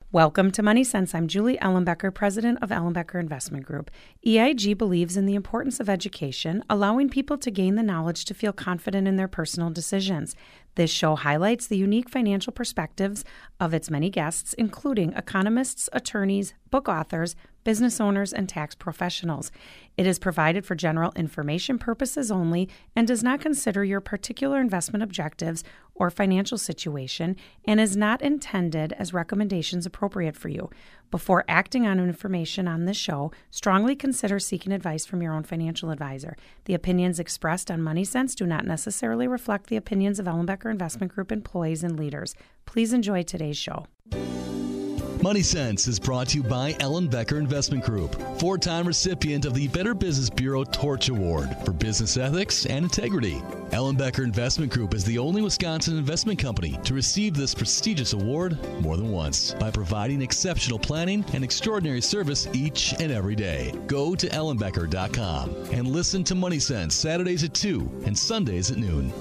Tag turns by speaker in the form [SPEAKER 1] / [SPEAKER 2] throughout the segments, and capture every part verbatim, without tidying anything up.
[SPEAKER 1] Welcome to Money Sense. I'm Julie Ellenbecker, president of Ellenbecker Investment Group. E I G believes in the importance of education, allowing people to gain the knowledge to feel confident in their personal decisions. This show highlights the unique financial perspectives of its many guests, including economists, attorneys, book authors, business owners, and tax professionals. It is provided for general information purposes only and does not consider your particular investment objectives or financial situation and is not intended as recommendations appropriate for you. Before acting on information on this show, strongly consider seeking advice from your own financial advisor. The opinions expressed on Money Sense do not necessarily reflect the opinions of Ellenbecker Investment Group employees and leaders. Please enjoy today's show.
[SPEAKER 2] Money Sense is brought to you by Ellenbecker Investment Group, four-time recipient of the Better Business Bureau Torch Award for business ethics and integrity. Ellenbecker Investment Group is the only Wisconsin investment company to receive this prestigious award more than once by providing exceptional planning and extraordinary service each and every day. Go to ellenbecker dot com and listen to Money Sense Saturdays at two and Sundays at noon.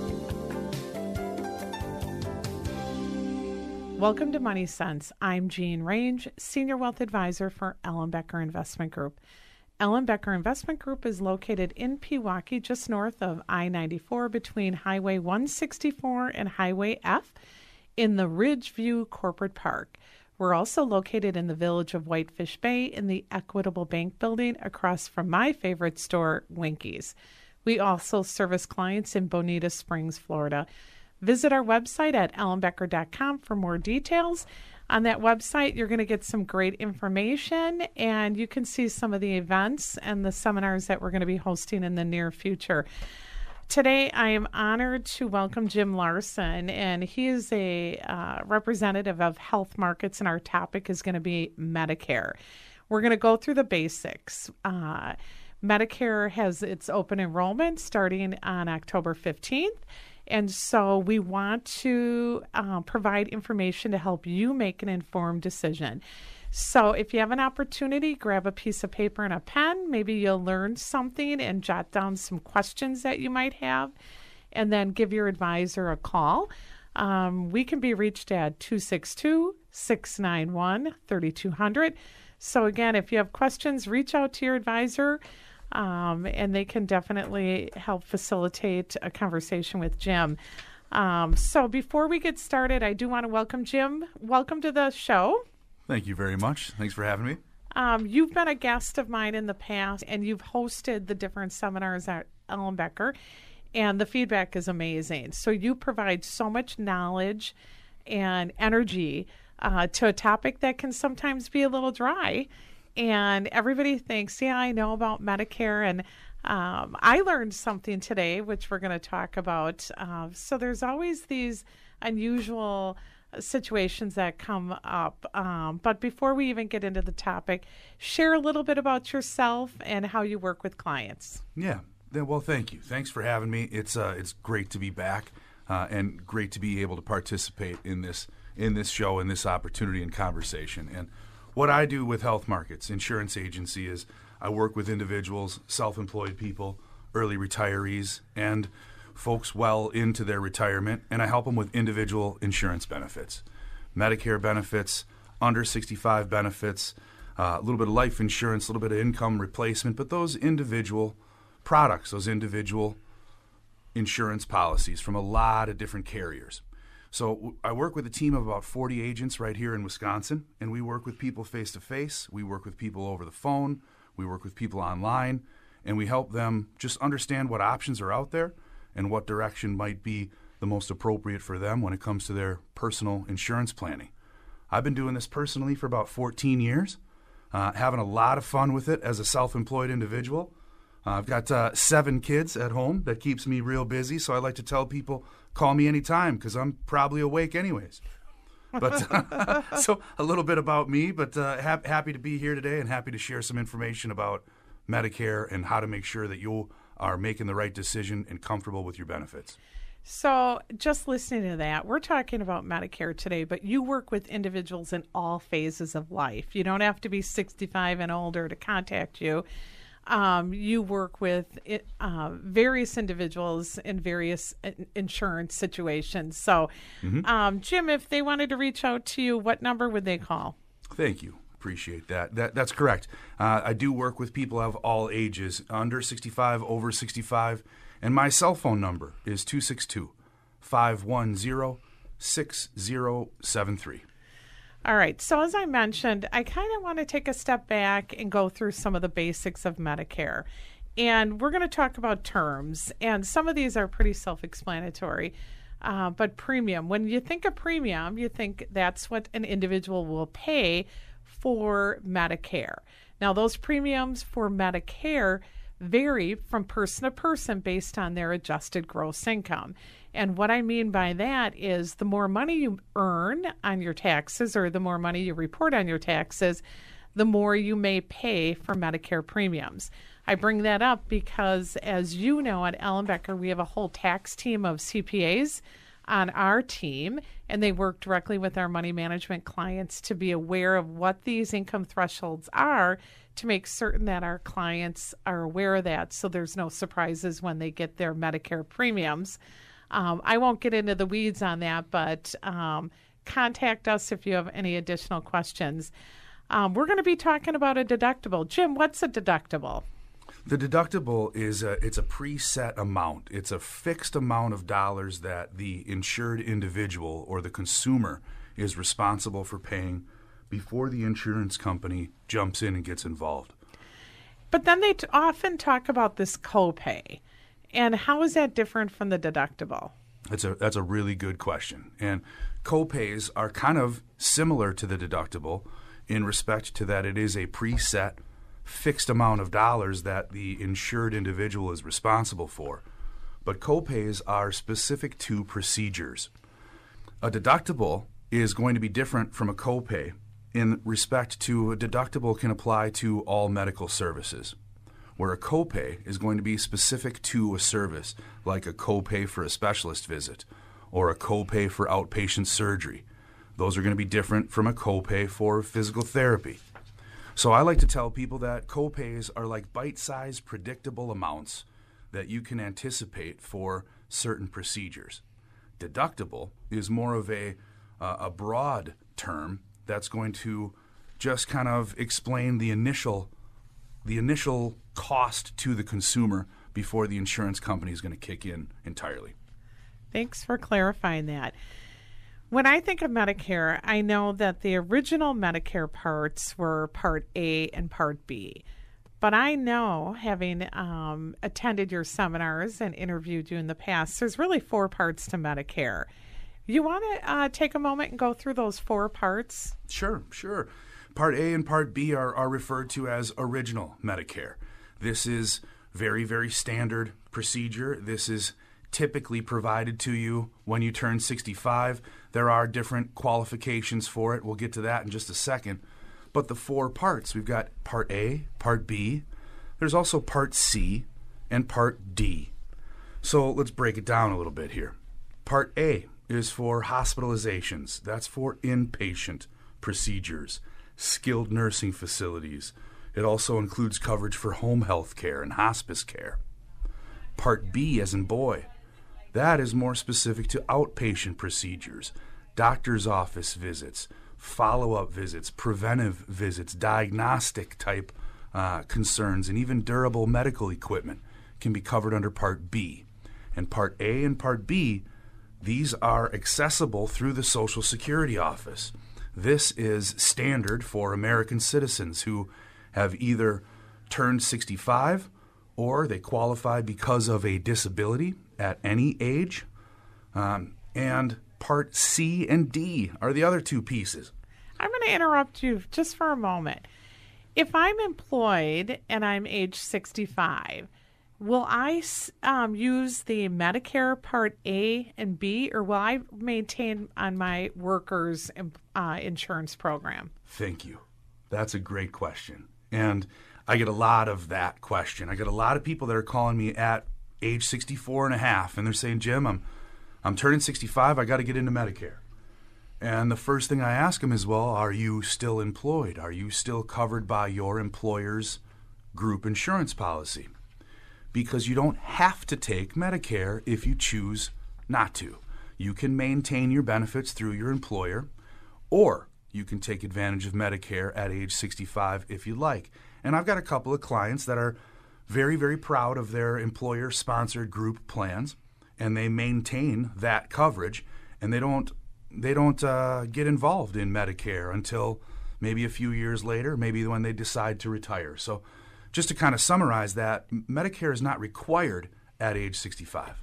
[SPEAKER 3] Welcome to Money Sense. I'm Jean Range, Senior Wealth Advisor for Ellenbecker Investment Group. Ellenbecker Investment Group is located in Pewaukee, just north of I ninety-four between Highway one sixty-four and Highway F in the Ridgeview Corporate Park. We're also located in the village of Whitefish Bay in the Equitable Bank building across from my favorite store, Winkies. We also service clients in Bonita Springs, Florida. Visit our website at ellenbecker dot com for more details. On that website, you're going to get some great information, and you can see some of the events and the seminars that we're going to be hosting in the near future. Today, I am honored to welcome Jim Larson, and he is a uh, representative of Health Markets, and our topic is going to be Medicare. We're going to go through the basics. Uh, Medicare has its open enrollment starting on October fifteenth. And so we want to uh, provide information to help you make an informed decision. So if you have an opportunity, grab a piece of paper and a pen. Maybe you'll learn something and jot down some questions that you might have, and then give your advisor a call. Um, we can be reached at two six two, six nine one, three two zero zero. So again, if you have questions, reach out to your advisor. Um, and they can definitely help facilitate a conversation with Jim. Um, so before we get started, I do want to welcome Jim. Welcome to the show.
[SPEAKER 4] Thank you very much. Thanks for having me.
[SPEAKER 3] Um, you've been a guest of mine in the past, and you've hosted the different seminars at Ellenbecker, and the feedback is amazing. So you provide so much knowledge and energy uh, to a topic that can sometimes be a little dry. And everybody thinks, yeah, I know about Medicare. And um, I learned something today, which we're going to talk about. Uh, so there's always these unusual situations that come up. Um, but before we even get into the topic, share a little bit about yourself and how you work with clients.
[SPEAKER 4] Yeah. Well, thank you. Thanks for having me. It's uh, it's great to be back uh, and great to be able to participate in this in this show and this opportunity and conversation. And what I do with Health Markets Insurance Agency is I work with individuals, self-employed people, early retirees, and folks well into their retirement, and I help them with individual insurance benefits, Medicare benefits, under sixty-five benefits, uh, a little bit of life insurance, a little bit of income replacement, but those individual products, those individual insurance policies from a lot of different carriers. So I work with a team of about forty agents right here in Wisconsin, and we work with people face-to-face. We work with people over the phone. We work with people online, and we help them just understand what options are out there and what direction might be the most appropriate for them when it comes to their personal insurance planning. I've been doing this personally for about fourteen years, uh, having a lot of fun with it as a self-employed individual. Uh, I've got uh, seven kids at home. That keeps me real busy, so I like to tell people, call me anytime because I'm probably awake anyways. But uh, so a little bit about me, but uh, ha- happy to be here today and happy to share some information about Medicare and how to make sure that you are making the right decision and comfortable with your benefits.
[SPEAKER 3] So just listening to that, we're talking about Medicare today, but you work with individuals in all phases of life. You don't have to be sixty-five and older to contact you. Um, you work with it, uh, various individuals in various insurance situations. So, mm-hmm. um, Jim, if they wanted to reach out to you, what number would they call?
[SPEAKER 4] Thank you. Appreciate that. That that's correct. Uh, I do work with people of all ages, under sixty-five, over sixty-five, and my cell phone number is two six two, five one zero, six zero seven three.
[SPEAKER 3] All right. So as I mentioned, I kind of want to take a step back and go through some of the basics of Medicare. And we're going to talk about terms, and some of these are pretty self-explanatory. Uh, but premium, when you think of premium, you think that's what an individual will pay for Medicare. Now, those premiums for Medicare vary from person to person based on their adjusted gross income. And what I mean by that is the more money you earn on your taxes, or the more money you report on your taxes, the more you may pay for Medicare premiums. I bring that up because, as you know, at Ellenbecker, we have a whole tax team of C P As on our team, and they work directly with our money management clients to be aware of what these income thresholds are, to make certain that our clients are aware of that, so there's no surprises when they get their Medicare premiums. Um, I won't get into the weeds on that, but um, contact us if you have any additional questions. Um, we're going to be talking about a deductible. Jim, what's a deductible?
[SPEAKER 4] The deductible is a, it's a preset amount. It's a fixed amount of dollars that the insured individual or the consumer is responsible for paying before the insurance company jumps in and gets involved.
[SPEAKER 3] But then they t- often talk about this copay. And how is that different from the deductible?
[SPEAKER 4] That's a, that's a really good question. And copays are kind of similar to the deductible in respect to that it is a preset fixed amount of dollars that the insured individual is responsible for. But copays are specific to procedures. A deductible is going to be different from a copay in respect to a deductible can apply to all medical services, where a copay is going to be specific to a service, like a copay for a specialist visit or a copay for outpatient surgery. Those are going to be different from a copay for physical therapy. So I like to tell people that copays are like bite-sized, predictable amounts that you can anticipate for certain procedures. Deductible is more of a uh, a broad term that's going to just kind of explain the initial the initial cost to the consumer before the insurance company is going to kick in entirely.
[SPEAKER 3] Thanks for clarifying that. When I think of Medicare, I know that the original Medicare parts were Part A and Part B. But I know, having um, attended your seminars and interviewed you in the past, there's really four parts to Medicare. You want to uh, take a moment and go through those four parts?
[SPEAKER 4] Sure, sure. Part A and Part B are, are referred to as original Medicare. This is very, very standard procedure. This is typically provided to you when you turn sixty-five. There are different qualifications for it. We'll get to that in just a second. But the four parts, we've got Part A, Part B. There's also Part C and Part D. So let's break it down a little bit here. Part A is for hospitalizations. That's for inpatient procedures, skilled nursing facilities. It also includes coverage for home health care and hospice care. Part B, as in boy, that is more specific to outpatient procedures, doctor's office visits, follow-up visits, preventive visits, diagnostic type uh, concerns, and even durable medical equipment can be covered under Part B. And Part A and Part B, these are accessible through the Social Security office. This is standard for American citizens who have either turned sixty-five or they qualify because of a disability at any age. Um, and Part C and D are the other two pieces.
[SPEAKER 3] I'm going to interrupt you just for a moment. If I'm employed and I'm age sixty-five, will I um, use the Medicare Part A and B, or will I maintain on my workers' uh, insurance program?
[SPEAKER 4] Thank you. That's a great question. And I get a lot of that question. I get a lot of people that are calling me at age sixty-four and a half, and they're saying, Jim, I'm, I'm turning sixty-five. I got to get into Medicare. And the first thing I ask them is, well, are you still employed? Are you still covered by your employer's group insurance policy? Because you don't have to take Medicare if you choose not to. You can maintain your benefits through your employer, or you can take advantage of Medicare at age sixty-five if you like. And I've got a couple of clients that are very, very proud of their employer-sponsored group plans, and they maintain that coverage, and they don't they don't uh, get involved in Medicare until maybe a few years later, maybe when they decide to retire. So just to kind of summarize that, Medicare is not required at age sixty-five.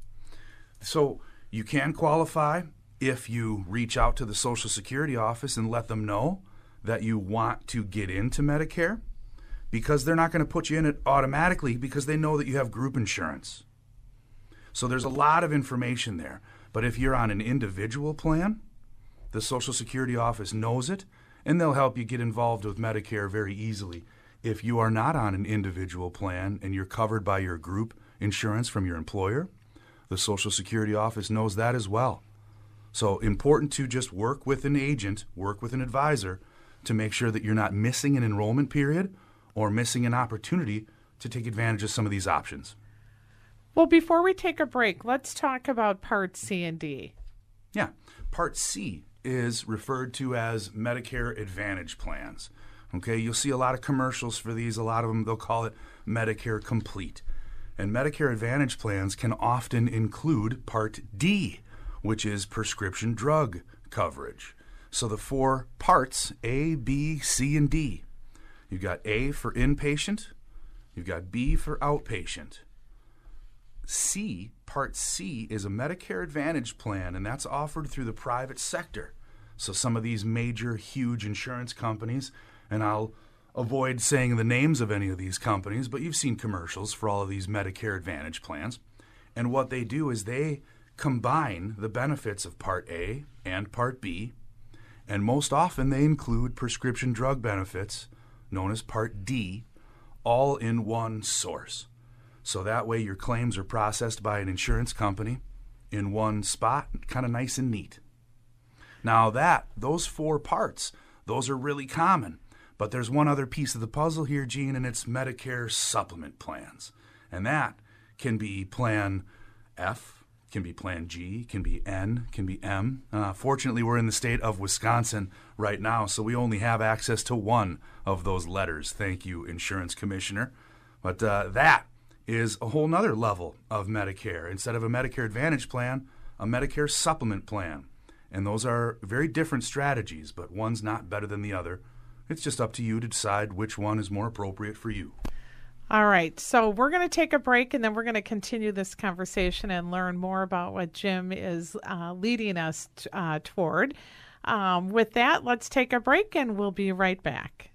[SPEAKER 4] So you can qualify if you reach out to the Social Security office and let them know that you want to get into Medicare, because they're not going to put you in it automatically because they know that you have group insurance. So there's a lot of information there. But if you're on an individual plan, the Social Security office knows it, and they'll help you get involved with Medicare very easily. If you are not on an individual plan and you're covered by your group insurance from your employer, the Social Security office knows that as well. So important to just work with an agent, work with an advisor to make sure that you're not missing an enrollment period or missing an opportunity to take advantage of some of these options.
[SPEAKER 3] Well, before we take a break, let's talk about Part C and D.
[SPEAKER 4] Yeah. Part C is referred to as Medicare Advantage plans. Okay, you'll see a lot of commercials for these. A lot of them, they'll call it Medicare Complete. And Medicare Advantage plans can often include Part D, which is prescription drug coverage. So the four parts, A, B, C, and D. You've got A for inpatient. You've got B for outpatient. C, Part C, is a Medicare Advantage plan, and that's offered through the private sector. So some of these major, huge insurance companies, and I'll avoid saying the names of any of these companies, but you've seen commercials for all of these Medicare Advantage plans. And what they do is they combine the benefits of Part A and Part B, and most often they include prescription drug benefits, known as Part D, all in one source. So that way your claims are processed by an insurance company in one spot, kind of nice and neat. Now that, those four parts, those are really common. But there's one other piece of the puzzle here, Gene, and it's Medicare supplement plans. And that can be Plan F, can be Plan G, can be N, can be M. Uh, fortunately, we're in the state of Wisconsin right now, so we only have access to one of those letters. Thank you, Insurance Commissioner. But uh, that is a whole nother level of Medicare. Instead of a Medicare Advantage plan, a Medicare supplement plan. And those are very different strategies, but one's not better than the other. It's just up to you to decide which one is more appropriate for you.
[SPEAKER 3] All right, so we're going to take a break, and then we're going to continue this conversation and learn more about what Jim is uh, leading us t- uh, toward. Um, with that, let's take a break, and we'll be right back.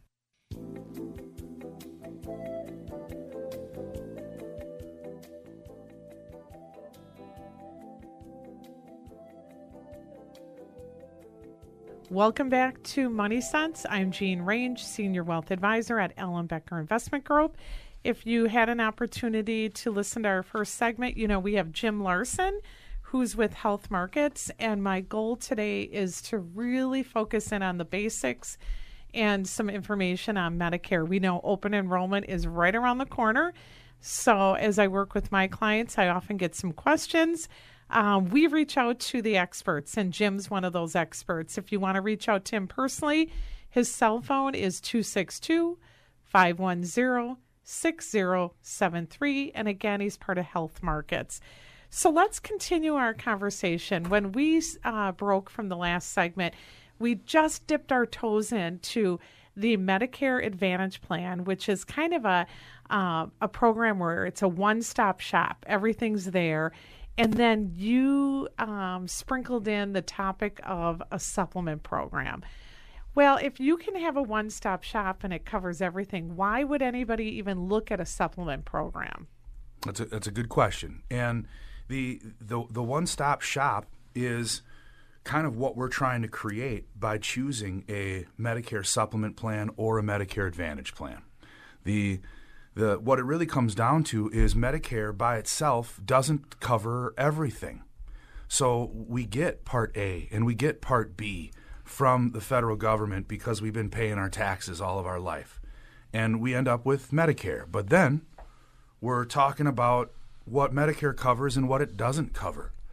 [SPEAKER 3] Welcome back to Money Sense. I'm Jean Range, Senior Wealth Advisor at Ellenbecker Investment Group. If you had an opportunity to listen to our first segment, you know we have Jim Larson, who's with Health Markets, and my goal today is to really focus in on the basics and some information on Medicare. We know open enrollment is right around the corner, so as I work with my clients, I often get some questions. Um, we reach out to the experts, and Jim's one of those experts. If you want to reach out to him personally, his cell phone is two six two, five one zero, six zero seven three, and again, he's part of Health Markets. So let's continue our conversation. When we uh, broke from the last segment, we just dipped our toes into the Medicare Advantage Plan, which is kind of a, uh, a program where it's a one-stop shop. Everything's there. And then you um, sprinkled in the topic of a supplement program. Well, if you can have a one-stop shop and it covers everything, why would anybody even look at a supplement program?
[SPEAKER 4] That's a, that's a good question. And the, the the one-stop shop is kind of what we're trying to create by choosing a Medicare supplement plan or a Medicare Advantage plan. The The, what it really comes down to is Medicare by itself doesn't cover everything. So we get Part A and we get Part B from the federal government because we've been paying our taxes all of our life. And we end up with Medicare. But then we're talking about what Medicare covers and what it doesn't cover.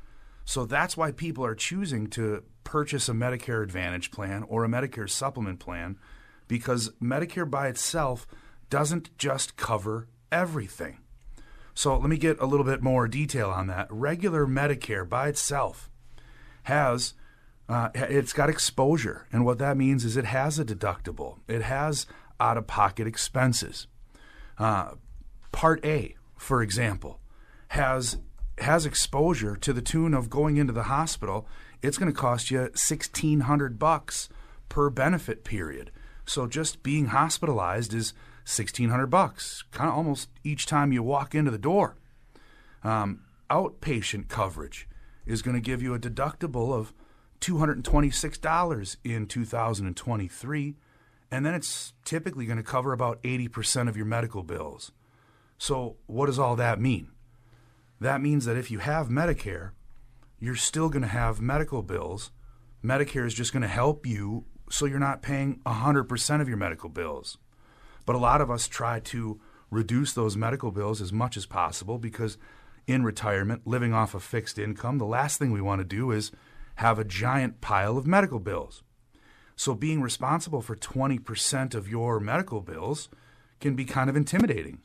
[SPEAKER 4] So that's why people are choosing to purchase a Medicare Advantage plan or a Medicare supplement plan, because Medicare by itself doesn't just cover everything. So let me get a little bit more detail on that. Regular Medicare by itself has, uh, it's got exposure. And what that means is it has a deductible. It has out-of-pocket expenses. Uh, Part A, for example, has has exposure to the tune of going into the hospital. It's going to cost you sixteen hundred bucks per benefit period. So just being hospitalized is sixteen hundred bucks, kind of almost each time you walk into the door. Um, outpatient coverage is going to give you a deductible of two hundred twenty-six dollars in two thousand twenty-three, and then it's typically going to cover about eighty percent of your medical bills. So what does all that mean? That means that if you have Medicare, you're still going to have medical bills. Medicare is just going to help you so you're not paying one hundred percent of your medical bills. But a lot of us try to reduce those medical bills as much as possible because in retirement, living off a fixed income, the last thing we want to do is have a giant pile of medical bills. So being responsible for twenty percent of your medical bills can be kind of intimidating.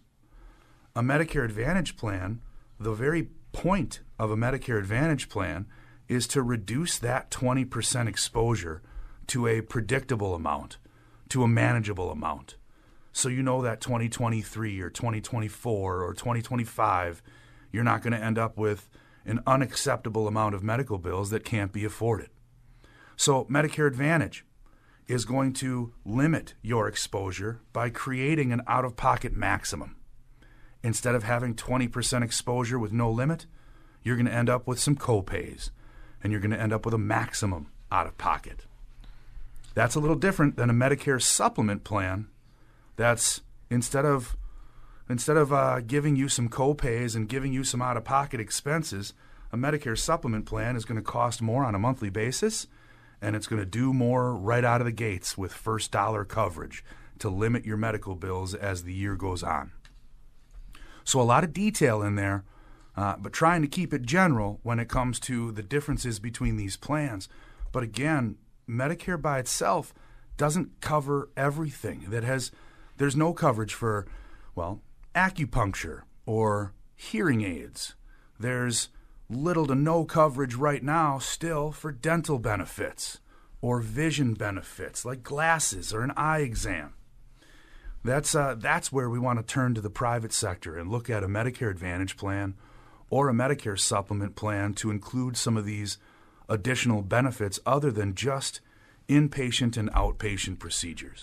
[SPEAKER 4] A Medicare Advantage plan, the very point of a Medicare Advantage plan is to reduce that twenty percent exposure to a predictable amount, to a manageable amount. So you know that twenty twenty-three or twenty twenty-four or twenty twenty-five, you're not going to end up with an unacceptable amount of medical bills that can't be afforded. So Medicare Advantage is going to limit your exposure by creating an out-of-pocket maximum. Instead of having twenty percent exposure with no limit, you're going to end up with some copays, and you're going to end up with a maximum out-of-pocket. That's a little different than a Medicare supplement plan. That's instead of instead of uh, giving you some copays and giving you some out-of-pocket expenses, a Medicare supplement plan is going to cost more on a monthly basis, and it's going to do more right out of the gates with first dollar coverage to limit your medical bills as the year goes on. So a lot of detail in there, uh, but trying to keep it general when it comes to the differences between these plans. But again, Medicare by itself doesn't cover everything. That has, there's no coverage for, well, acupuncture or hearing aids. There's little to no coverage right now still for dental benefits or vision benefits like glasses or an eye exam. That's uh, that's where we want to turn to the private sector and look at a Medicare Advantage plan or a Medicare supplement plan to include some of these additional benefits other than just inpatient and outpatient procedures.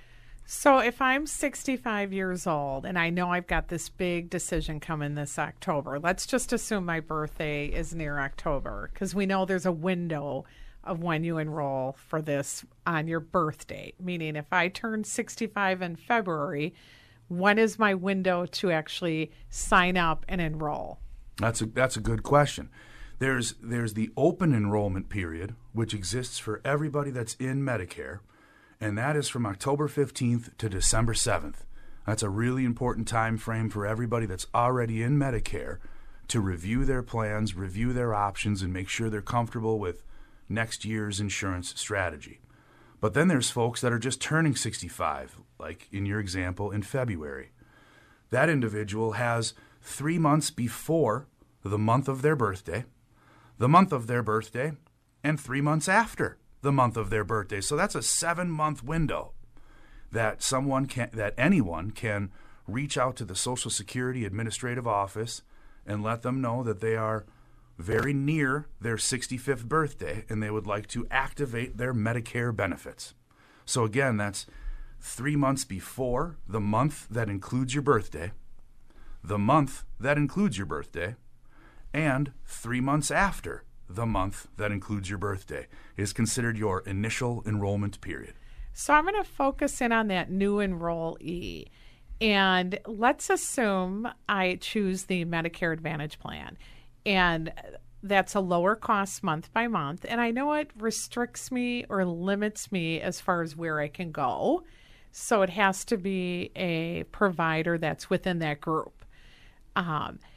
[SPEAKER 3] So if I'm sixty-five years old and I know I've got this big decision coming this October, let's just assume my birthday is near October because we know there's a window of when you enroll for this on your birth date. Meaning if I turn sixty-five in February, when is my window to actually sign up and enroll?
[SPEAKER 4] That's a that's a good question. There's there's the open enrollment period, which exists for everybody that's in Medicare, and that is from October fifteenth to December seventh. That's a really important time frame for everybody that's already in Medicare to review their plans, review their options, and make sure they're comfortable with next year's insurance strategy. But then there's folks that are just turning sixty-five, like in your example, in February. That individual has three months before the month of their birthday, the month of their birthday, and three months after the month of their birthday. So that's a seven-month window that someone can, that anyone can reach out to the Social Security Administrative Office and let them know that they are very near their sixty-fifth birthday and they would like to activate their Medicare benefits. So again, that's three months before the month that includes your birthday, the month that includes your birthday, and three months after the month that includes your birthday is considered your initial enrollment period.
[SPEAKER 3] So I'm going to focus in on that new enrollee. And let's assume I choose the Medicare Advantage plan. And that's a lower cost month by month. And I know it restricts me or limits me as far as where I can go. So it has to be a provider that's within that group. Um,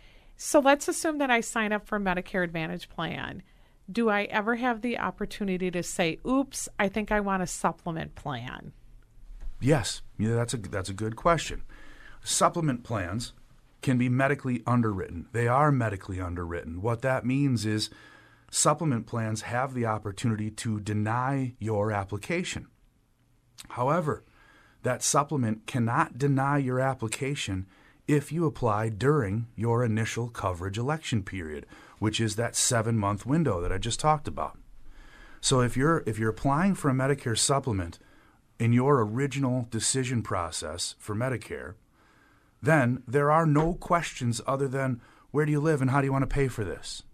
[SPEAKER 3] So let's assume that I sign up for a Medicare Advantage plan. Do I ever have the opportunity to say, oops, I think I want a supplement plan?
[SPEAKER 4] Yes, yeah, that's a that's a good question. Supplement plans can be medically underwritten. They are medically underwritten. What that means is supplement plans have the opportunity to deny your application. However, that supplement cannot deny your application if you apply during your initial coverage election period, which is that seven-month window that I just talked about. So if you're if you're applying for a Medicare supplement in your original decision process for Medicare, then there are no questions other than where do you live and how do you want to pay for this?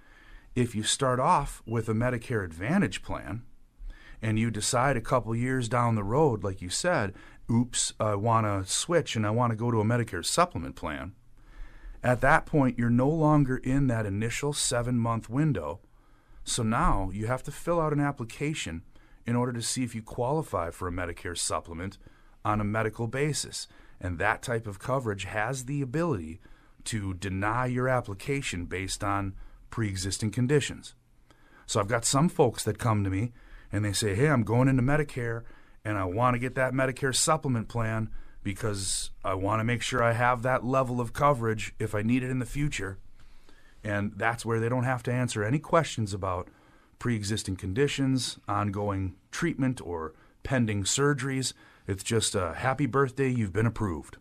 [SPEAKER 4] If you start off with a Medicare Advantage plan and you decide a couple years down the road, like you said, oops, I want to switch and I want to go to a Medicare supplement plan, at that point you're no longer in that initial seven-month window. So now you have to fill out an application in order to see if you qualify for a Medicare supplement on a medical basis. And that type of coverage has the ability to deny your application based on pre-existing conditions. So I've got some folks that come to me and they say, hey, I'm going into Medicare and I want to get that Medicare supplement plan because I want to make sure I have that level of coverage if I need it in the future. And that's where they don't have to answer any questions about pre-existing conditions, ongoing treatment, or pending surgeries. It's just a happy birthday, you've been approved.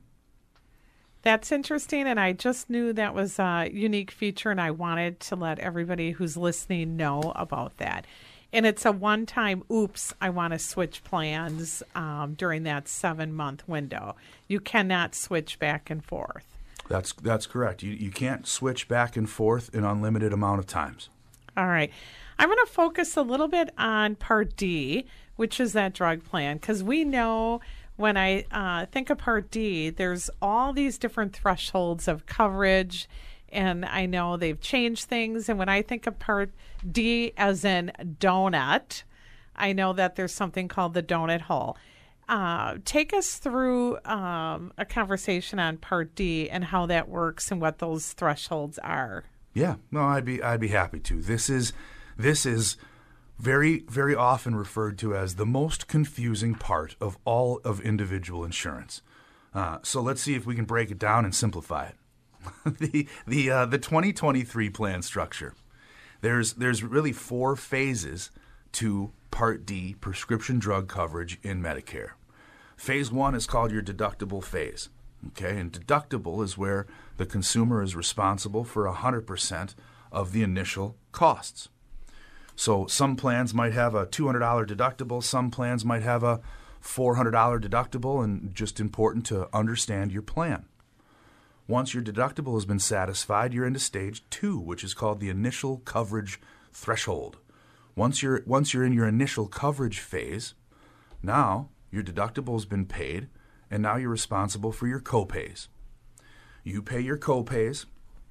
[SPEAKER 3] That's interesting, and I just knew that was a unique feature, and I wanted to let everybody who's listening know about that. And it's a one-time, oops, I want to switch plans um, during that seven-month window. You cannot switch back and forth.
[SPEAKER 4] That's that's correct. You you can't switch back and forth an unlimited amount of times.
[SPEAKER 3] All right. I'm going to focus a little bit on Part D, which is that drug plan, because we know when I uh, think of Part D, there's all these different thresholds of coverage, and I know they've changed things. And when I think of Part D as in donut, I know that there's something called the donut hole. Uh, take us through um, a conversation on Part D and how that works and what those thresholds are.
[SPEAKER 4] Yeah, no, I'd be I'd be happy to. This is this is very very often referred to as the most confusing part of all of individual insurance. Uh, so let's see if we can break it down and simplify it. the the uh, the twenty twenty-three plan structure. There's there's really four phases to Part D prescription drug coverage in Medicare. Phase one is called your deductible phase. Okay, and deductible is where the consumer is responsible for one hundred percent of the initial costs. So some plans might have a two hundred dollars deductible, some plans might have a four hundred dollars deductible, and just important to understand your plan. Once your deductible has been satisfied, you're into stage two, which is called the initial coverage threshold. Once you're once you're in your initial coverage phase, now your deductible has been paid, and now you're responsible for your copays. You pay your copays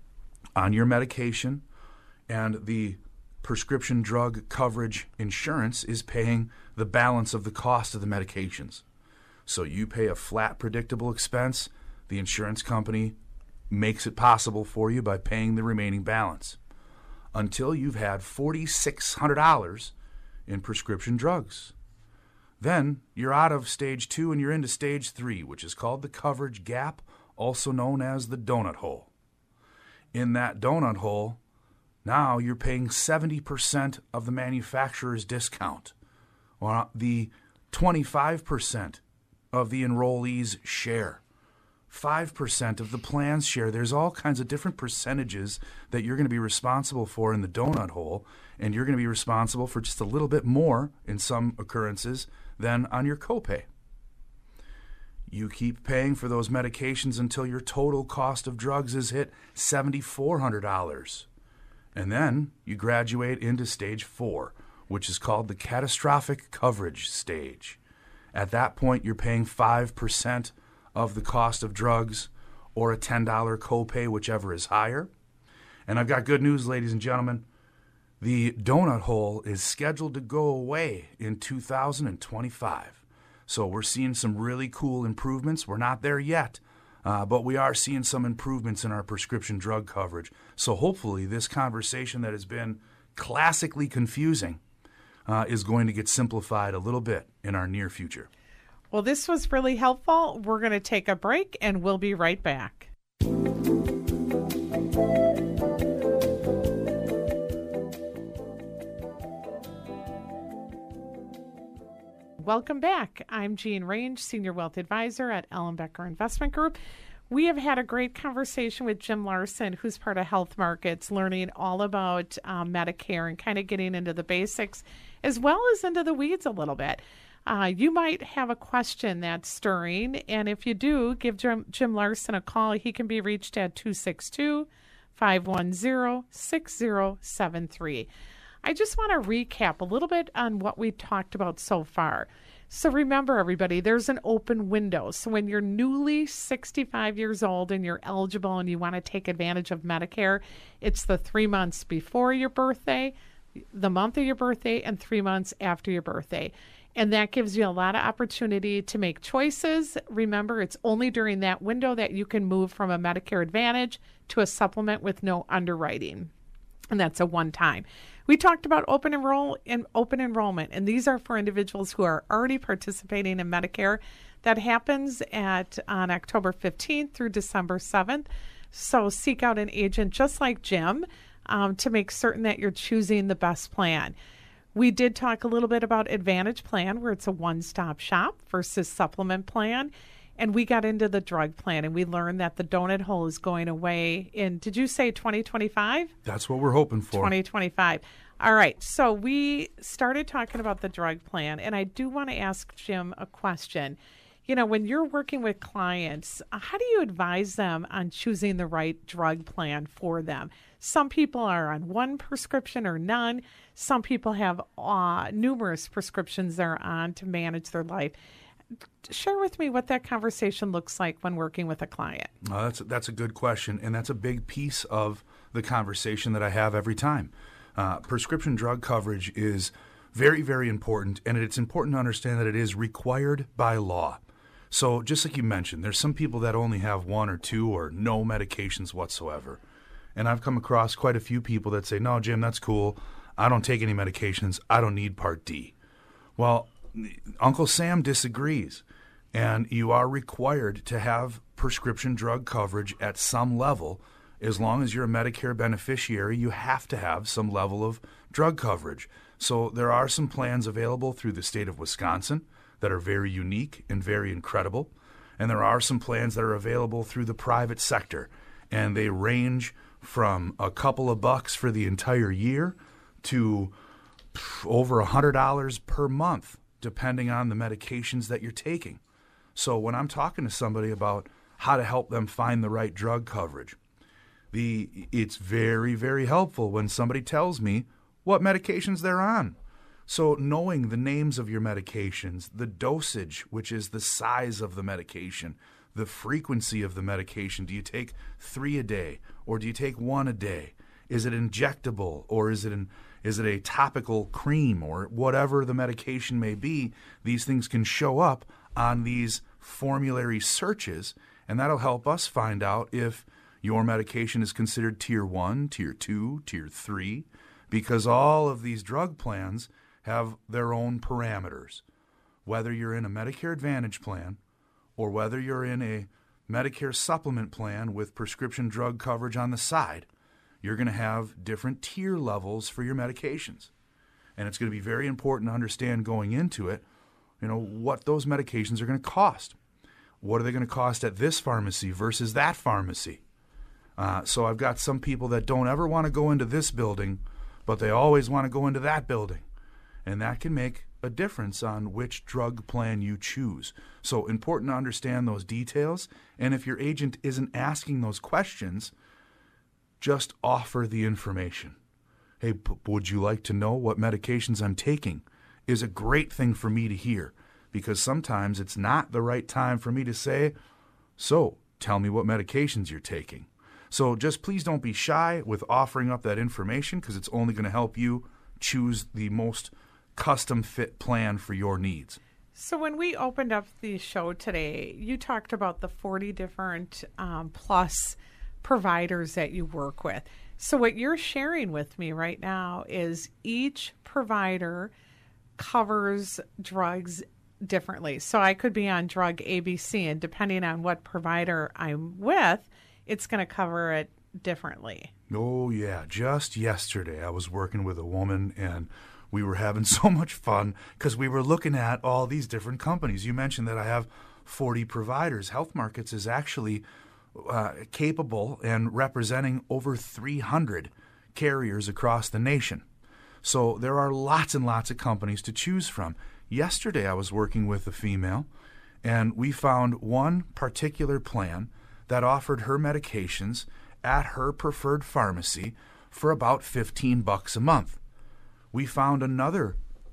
[SPEAKER 4] on your medication, and the prescription drug coverage insurance is paying the balance of the cost of the medications. So you pay a flat, predictable expense. The insurance company makes it possible for you by paying the remaining balance until you've had four thousand six hundred dollars in prescription drugs. Then you're out of stage two and you're into stage three, which is called the coverage gap, also known as the donut hole. In that donut hole, now you're paying seventy percent of the manufacturer's discount, or the twenty-five percent of the enrollee's share, five percent of the plan's share. There's all kinds of different percentages that you're going to be responsible for in the donut hole, and you're going to be responsible for just a little bit more in some occurrences than on your copay. You keep paying for those medications until your total cost of drugs is hit seven thousand four hundred dollars. And then you graduate into stage four, which is called the catastrophic coverage stage. At that point, you're paying five percent of the cost of drugs or a ten dollars copay, whichever is higher. And I've got good news, ladies and gentlemen. The donut hole is scheduled to go away in two thousand twenty-five. So we're seeing some really cool improvements. We're not there yet, Uh, but we are seeing some improvements in our prescription drug coverage. So hopefully this conversation that has been classically confusing uh, is going to get simplified a little bit in our near future.
[SPEAKER 3] Well, this was really helpful. We're going to take a break, and we'll be right back. Welcome back. I'm Jean Range, Senior Wealth Advisor at Ellenbecker Investment Group. We have had a great conversation with Jim Larson, who's part of Health Markets, learning all about um, Medicare and kind of getting into the basics as well as into the weeds a little bit. Uh, you might have a question that's stirring, and if you do, give Jim, Jim Larson a call. He can be reached at two six two, five one zero, six zero seven three. I just want to recap a little bit on what we talked about so far. So remember, everybody, there's an open window. So when you're newly sixty-five years old and you're eligible and you want to take advantage of Medicare, it's the three months before your birthday, the month of your birthday, and three months after your birthday. And that gives you a lot of opportunity to make choices. Remember, it's only during that window that you can move from a Medicare Advantage to a supplement with no underwriting. And that's a one-time. We talked about open enroll and open enrollment, and these are for individuals who are already participating in Medicare. That happens at on October fifteenth through December seventh. So seek out an agent just like Jim um, to make certain that you're choosing the best plan. We did talk a little bit about Advantage Plan, where it's a one-stop shop, versus Supplement Plan. And we got into the drug plan, and we learned that the donut hole is going away in, did you say twenty twenty-five?
[SPEAKER 4] That's what we're hoping for.
[SPEAKER 3] twenty twenty-five. All right. So we started talking about the drug plan, and I do want to ask Jim a question. You know, when you're working with clients, how do you advise them on choosing the right drug plan for them? Some people are on one prescription or none. Some people have uh, numerous prescriptions they're on to manage their life. Share with me what that conversation looks like when working with a client.
[SPEAKER 4] Uh, that's, that's a good question, and that's a big piece of the conversation that I have every time. Uh, prescription drug coverage is very, very important, and it's important to understand that it is required by law. So just like you mentioned, there's some people that only have one or two or no medications whatsoever. And I've come across quite a few people that say, no, Jim, that's cool. I don't take any medications. I don't need Part D. Well, Uncle Sam disagrees, and you are required to have prescription drug coverage at some level. As long as you're a Medicare beneficiary, you have to have some level of drug coverage. So there are some plans available through the state of Wisconsin that are very unique and very incredible, and there are some plans that are available through the private sector, and they range from a couple of bucks for the entire year to over one hundred dollars per month, depending on the medications that you're taking. So when I'm talking to somebody about how to help them find the right drug coverage, the it's very, very helpful when somebody tells me what medications they're on. So knowing the names of your medications, the dosage, which is the size of the medication, the frequency of the medication. Do you take three a day, or do you take one a day? Is it injectable, or is it an Is it a topical cream, or whatever the medication may be? These things can show up on these formulary searches, and that'll help us find out if your medication is considered tier one, tier two, tier three, because all of these drug plans have their own parameters. Whether you're in a Medicare Advantage plan or whether you're in a Medicare supplement plan with prescription drug coverage on the side, you're going to have different tier levels for your medications. And it's going to be very important to understand going into it, you know, what those medications are going to cost. What are they going to cost at this pharmacy versus that pharmacy? Uh, so I've got some people that don't ever want to go into this building, but they always want to go into that building. And that can make a difference on which drug plan you choose. So important to understand those details. And if your agent isn't asking those questions, just offer the information. Hey, p- would you like to know what medications I'm taking? Is a great thing for me to hear, because sometimes it's not the right time for me to say, so tell me what medications you're taking. So just please don't be shy with offering up that information, because it's only going to help you choose the most custom fit plan for your needs.
[SPEAKER 3] So when we opened up the show today, you talked about the forty different um, plus providers that you work with. So what you're sharing with me right now is each provider covers drugs differently. So I could be on drug A B C, and depending on what provider I'm with, it's going to cover it differently.
[SPEAKER 4] Oh, yeah. Just yesterday, I was working with a woman, and we were having so much fun because we were looking at all these different companies. You mentioned that I have forty providers. Health Markets is actually uh, capable and representing over three hundred carriers across the nation. So there are lots and lots of companies to choose from. Yesterday, I was working with a female, and we found one particular plan that offered her medications at her preferred pharmacy for about fifteen bucks a month. We found another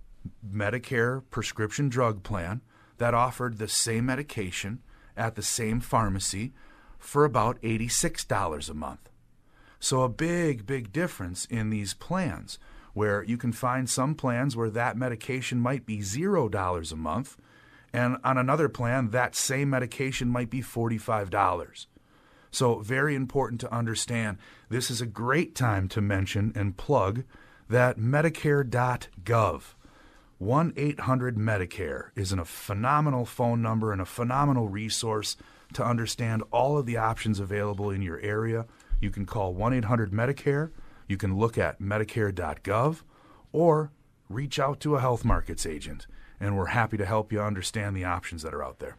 [SPEAKER 4] Medicare prescription drug plan that offered the same medication at the same pharmacy for about eighty-six dollars a month. So a big, big difference in these plans, where you can find some plans where that medication might be zero dollars a month, and on another plan, that same medication might be forty-five dollars. So very important to understand. This is a great time to mention and plug that Medicare dot gov, one eight hundred Medicare, is a phenomenal phone number and a phenomenal resource to understand all of the options available in your area. You can call one eight hundred Medicare. You can look at Medicare dot gov or reach out to a Health Markets agent, and we're happy to help you understand the options that are out there.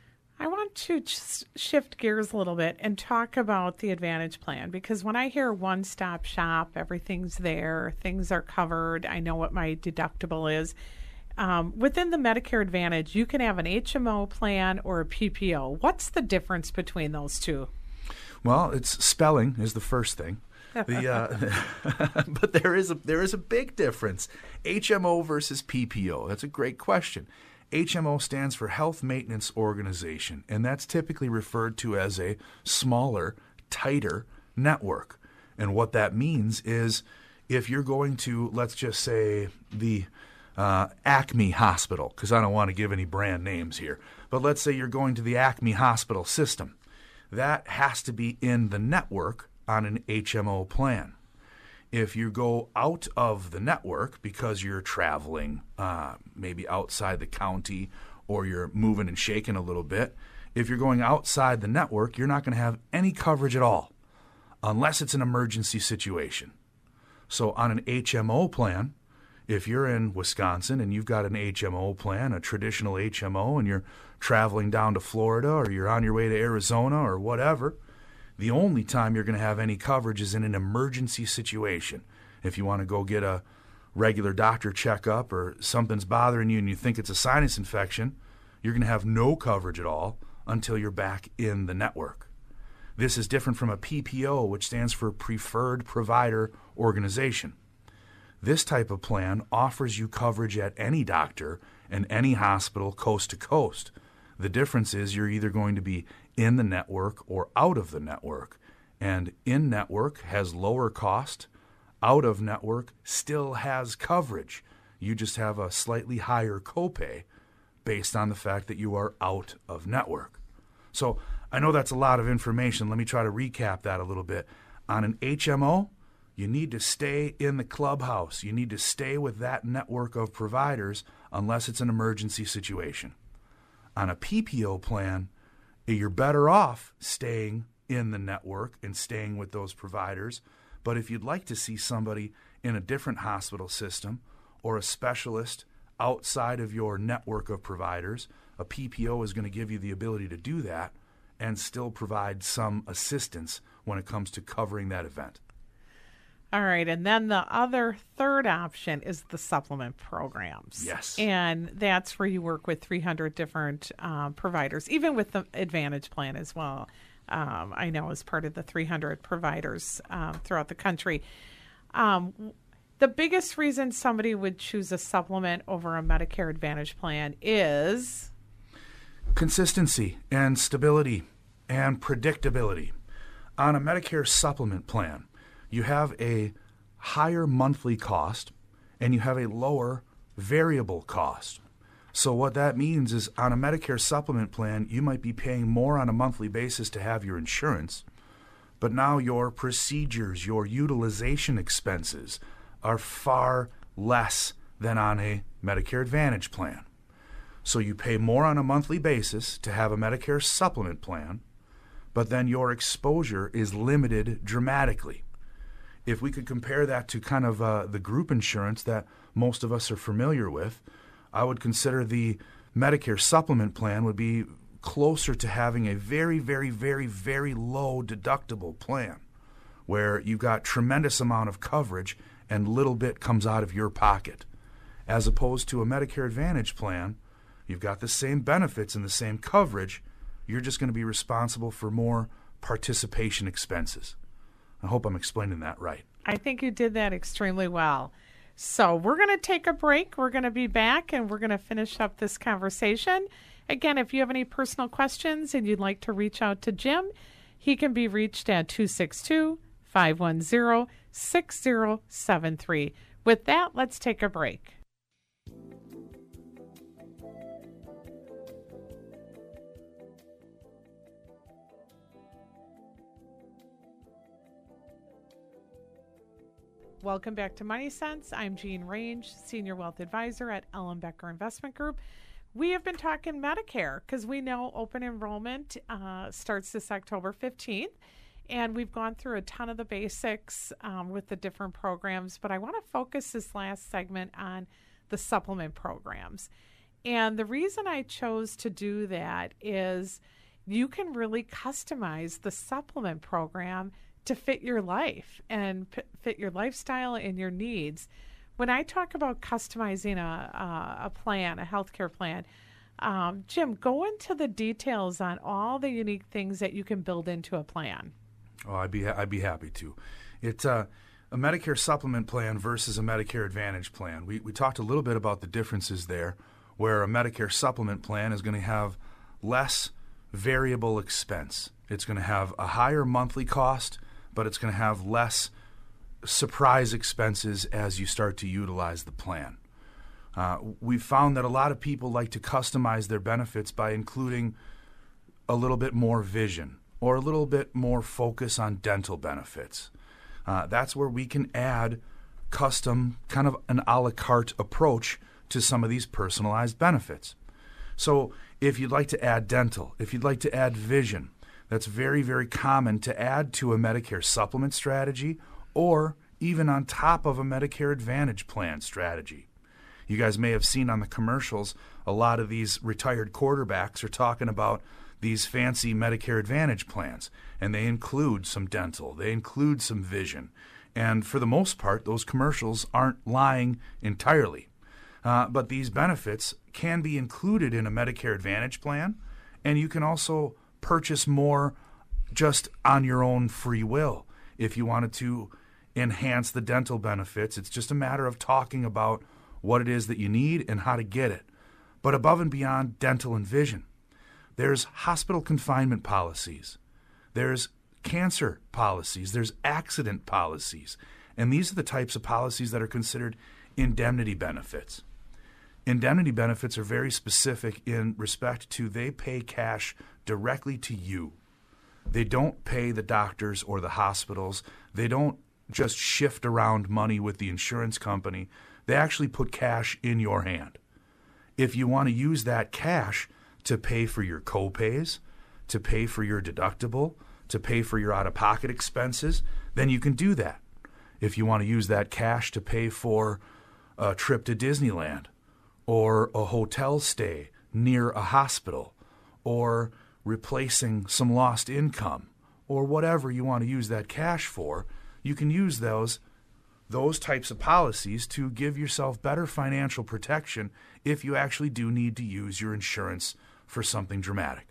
[SPEAKER 3] I want to just shift gears a little bit and talk about the Advantage Plan, because when I hear one-stop shop, everything's there, things are covered, I know what my deductible is. Um, within the Medicare Advantage, you can have an H M O plan or a P P O. What's the difference between those two?
[SPEAKER 4] Well, it's spelling is the first thing. The, uh, but there is a there is a big difference. H M O versus P P O. That's a great question. H M O stands for Health Maintenance Organization, and that's typically referred to as a smaller, tighter network. And what that means is if you're going to, let's just say, the uh, Acme Hospital, because I don't want to give any brand names here, but let's say you're going to the Acme Hospital system, that has to be in the network on an H M O plan. If you go out of the network because you're traveling uh, maybe outside the county or you're moving and shaking a little bit, if you're going outside the network, you're not going to have any coverage at all unless it's an emergency situation. So on an H M O plan, if you're in Wisconsin and you've got an H M O plan, a traditional H M O, and you're traveling down to Florida or you're on your way to Arizona or whatever, the only time you're going to have any coverage is in an emergency situation. If you want to go get a regular doctor checkup or something's bothering you and you think it's a sinus infection, you're going to have no coverage at all until you're back in the network. This is different from a P P O, which stands for Preferred Provider Organization. This type of plan offers you coverage at any doctor and any hospital coast to coast. The difference is you're either going to be in the network or out of the network. And in-network has lower cost. Out-of-network still has coverage. You just have a slightly higher copay based on the fact that you are out of network. So I know that's a lot of information. Let me try to recap that a little bit. On an H M O, you need to stay in the clubhouse. You need to stay with that network of providers unless it's an emergency situation. On a P P O plan, you're better off staying in the network and staying with those providers. But if you'd like to see somebody in a different hospital system or a specialist outside of your network of providers, a P P O is going to give you the ability to do that and still provide some assistance when it comes to covering that event.
[SPEAKER 3] All right, and then the other third option is the supplement programs.
[SPEAKER 4] Yes.
[SPEAKER 3] And that's where you work with three hundred different um, providers, even with the Advantage Plan as well. Um, I know as part of the three hundred providers um, throughout the country. Um, the biggest reason somebody would choose a supplement over a Medicare Advantage plan is
[SPEAKER 4] consistency and stability and predictability. On a Medicare supplement plan, you have a higher monthly cost and you have a lower variable cost. So what that means is on a Medicare supplement plan, you might be paying more on a monthly basis to have your insurance, but now your procedures, your utilization expenses are far less than on a Medicare Advantage plan. So you pay more on a monthly basis to have a Medicare supplement plan, but then your exposure is limited dramatically. If we could compare that to kind of uh, the group insurance that most of us are familiar with, I would consider the Medicare supplement plan would be closer to having a very, very, very, very low deductible plan where you've got tremendous amount of coverage and little bit comes out of your pocket. As opposed to a Medicare Advantage plan, you've got the same benefits and the same coverage. You're just going to be responsible for more participation expenses. I hope I'm explaining that right.
[SPEAKER 3] I think you did that extremely well. So we're going to take a break. We're going to be back, and we're going to finish up this conversation. Again, if you have any personal questions and you'd like to reach out to Jim, he can be reached at two six two, five one zero, six zero seven three. With that, let's take a break. Welcome back to Money Sense. I'm Jean Range, Senior Wealth Advisor at Ellenbecker Investment Group. We have been talking Medicare because we know open enrollment uh, starts this October fifteenth, and we've gone through a ton of the basics um, with the different programs, but I want to focus this last segment on the supplement programs. And the reason I chose to do that is you can really customize the supplement program to fit your life and p- fit your lifestyle and your needs. When I talk about customizing a, a, a plan, a healthcare plan, um, Jim, go into the details on all the unique things that you can build into a plan.
[SPEAKER 4] Oh, I'd be I'd be happy to. It's uh, a Medicare supplement plan versus a Medicare Advantage plan. We we talked a little bit about the differences there, where a Medicare supplement plan is going to have less variable expense. It's going to have a higher monthly cost, but it's going to have less surprise expenses as you start to utilize the plan. Uh, we've found that a lot of people like to customize their benefits by including a little bit more vision or a little bit more focus on dental benefits. Uh, that's where we can add custom, kind of an a la carte approach to some of these personalized benefits. So if you'd like to add dental, if you'd like to add vision, that's very, very common to add to a Medicare supplement strategy or even on top of a Medicare Advantage plan strategy. You guys may have seen on the commercials, a lot of these retired quarterbacks are talking about these fancy Medicare Advantage plans, and they include some dental, they include some vision. And for the most part, those commercials aren't lying entirely. Uh, but these benefits can be included in a Medicare Advantage plan, and you can also purchase more just on your own free will. If you wanted to enhance the dental benefits, it's just a matter of talking about what it is that you need and how to get it. But above and beyond dental and vision, there's hospital confinement policies, there's cancer policies, there's accident policies, and these are the types of policies that are considered indemnity benefits. Indemnity benefits are very specific in respect to they pay cash directly to you. They don't pay the doctors or the hospitals. They don't just shift around money with the insurance company. They actually put cash in your hand. If you want to use that cash to pay for your co-pays, to pay for your deductible, to pay for your out-of-pocket expenses, then you can do that. If you want to use that cash to pay for a trip to Disneyland or a hotel stay near a hospital or replacing some lost income or whatever you want to use that cash for, you can use those those types of policies to give yourself better financial protection if you actually do need to use your insurance for something dramatic.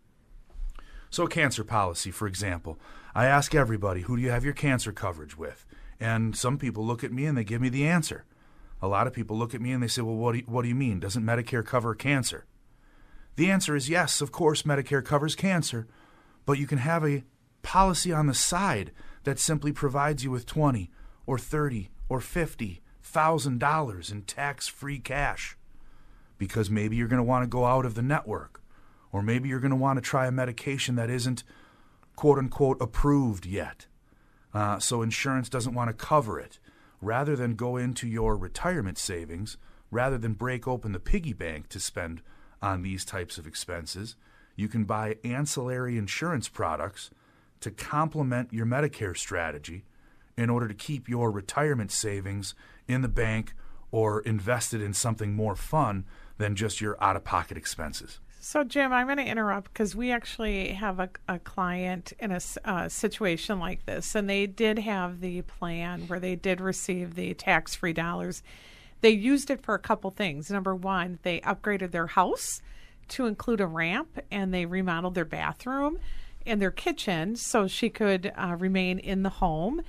[SPEAKER 4] So a cancer policy, for example, I ask everybody, who do you have your cancer coverage with? And some people look at me and they give me the answer. A lot of people look at me and they say, well, what do you, what do you mean? Doesn't Medicare cover cancer? The answer is yes, of course, Medicare covers cancer, but you can have a policy on the side that simply provides you with twenty or thirty or fifty thousand dollars in tax-free cash. because maybe you're going to want to go out of the network, or maybe you're going to want to try a medication that isn't quote-unquote approved yet. Uh, so insurance doesn't want to cover it. Rather than go into your retirement savings, rather than break open the piggy bank to spend on these types of expenses, you can buy ancillary insurance products to complement your Medicare strategy in order to keep your retirement savings in the bank or invested in something more fun than just your out-of-pocket expenses.
[SPEAKER 3] So, Jim, I'm going to interrupt because we actually have a, a client in a uh, situation like this, and they did have the plan where they did receive the tax-free dollars. They used it for a couple things. Number one, they upgraded their house to include a ramp, and they remodeled their bathroom and their kitchen so she could uh, remain in the home.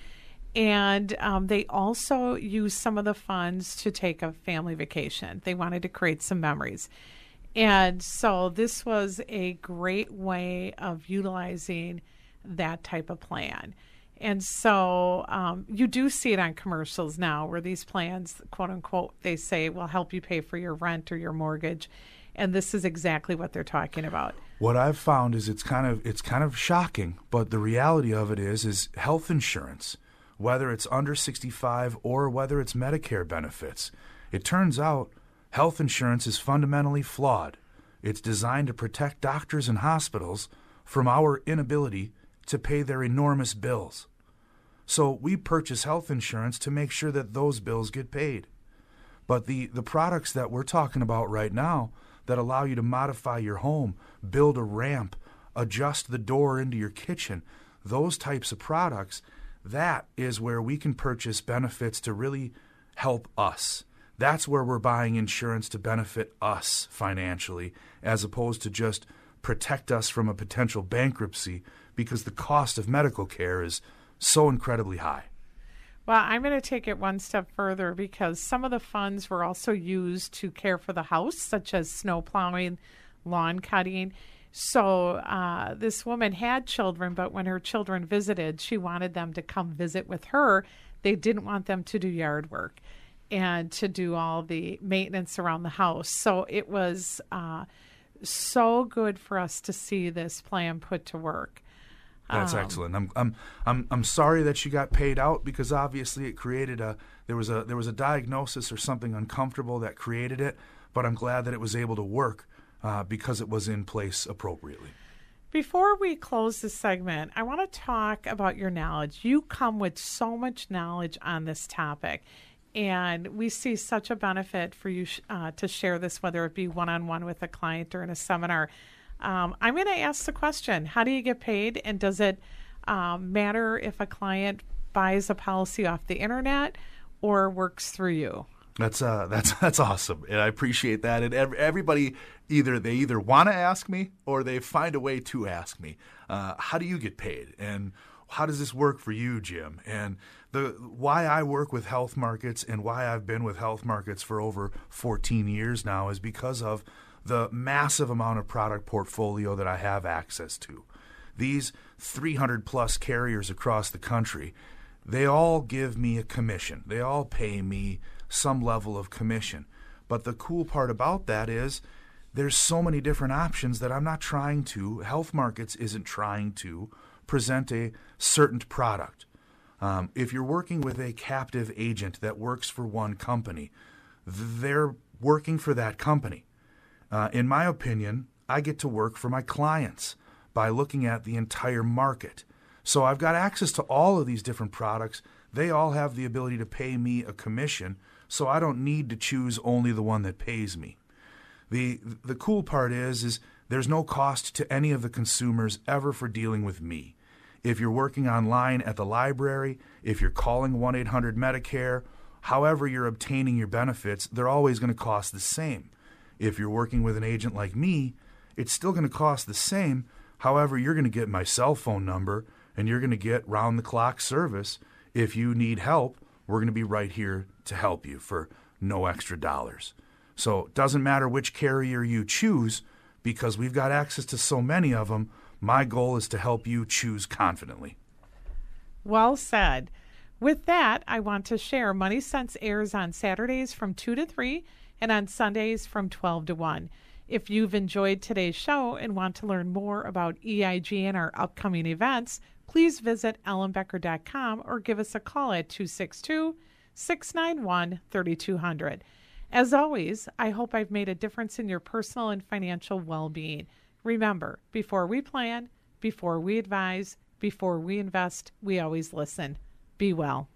[SPEAKER 3] And um, they also used some of the funds to take a family vacation. They wanted to create some memories. And so this was a great way of utilizing that type of plan. And so um, you do see it on commercials now where these plans, quote unquote, they say will help you pay for your rent or your mortgage. And this is exactly what they're talking about.
[SPEAKER 4] What I've found is it's kind of it's kind of shocking, but the reality of it is is health insurance, whether it's under sixty-five or whether it's Medicare benefits, it turns out health insurance is fundamentally flawed. It's designed to protect doctors and hospitals from our inability to pay their enormous bills. So we purchase health insurance to make sure that those bills get paid. But the, the products that we're talking about right now that allow you to modify your home, build a ramp, adjust the door into your kitchen, those types of products, that is where we can purchase benefits to really help us. That's where we're buying insurance to benefit us financially, as opposed to just protect us from a potential bankruptcy, because the cost of medical care is so incredibly high.
[SPEAKER 3] Well, I'm going to take it one step further because some of the funds were also used to care for the house, such as snow plowing, lawn cutting. So uh, this woman had children, but when her children visited, she wanted them to come visit with her. They didn't want them to do yard work and to do all the maintenance around the house. So it was uh, so good for us to see this plan put to work.
[SPEAKER 4] That's
[SPEAKER 3] um,
[SPEAKER 4] excellent. I'm I'm I'm I'm sorry that she got paid out, because obviously it created a there was a there was a diagnosis or something uncomfortable that created it. But I'm glad that it was able to work uh, because it was in place appropriately.
[SPEAKER 3] Before we close this segment, I want to talk about your knowledge. You come with so much knowledge on this topic, and we see such a benefit for you uh, to share this, whether it be one-on-one with a client or in a seminar. Um, I'm going to ask the question, how do you get paid, and does it um, matter if a client buys a policy off the internet or works through you?
[SPEAKER 4] That's uh, that's that's awesome, and I appreciate that. And every, everybody either they either want to ask me or they find a way to ask me. Uh, how do you get paid, and how does this work for you, Jim? And the why I work with health markets and why I've been with health markets for over fourteen years now is because of the massive amount of product portfolio that I have access to. These three hundred plus carriers across the country, they all give me a commission. They all pay me some level of commission. But the cool part about that is there's so many different options that I'm not trying to, Health Markets isn't trying to present a certain product. Um, if you're working with a captive agent that works for one company, they're working for that company. Uh, in my opinion, I get to work for my clients by looking at the entire market. So I've got access to all of these different products. They all have the ability to pay me a commission, so I don't need to choose only the one that pays me. The the cool part is, is there's no cost to any of the consumers ever for dealing with me. If you're working online at the library, if you're calling one eight hundred Medicare, however you're obtaining your benefits, they're always going to cost the same. If you're working with an agent like me, it's still going to cost the same. However, you're going to get my cell phone number, and you're going to get round-the-clock service. If you need help, we're going to be right here to help you for no extra dollars. So it doesn't matter which carrier you choose, because we've got access to so many of them. My goal is to help you choose confidently.
[SPEAKER 3] Well said. With that, I want to share Money Sense airs on Saturdays from two to three and on Sundays from twelve to one. If you've enjoyed today's show and want to learn more about E I G and our upcoming events, please visit ellen becker dot com or give us a call at two six two, six nine one, three two zero zero. As always, I hope I've made a difference in your personal and financial well-being. Remember, before we plan, before we advise, before we invest, we always listen. Be well.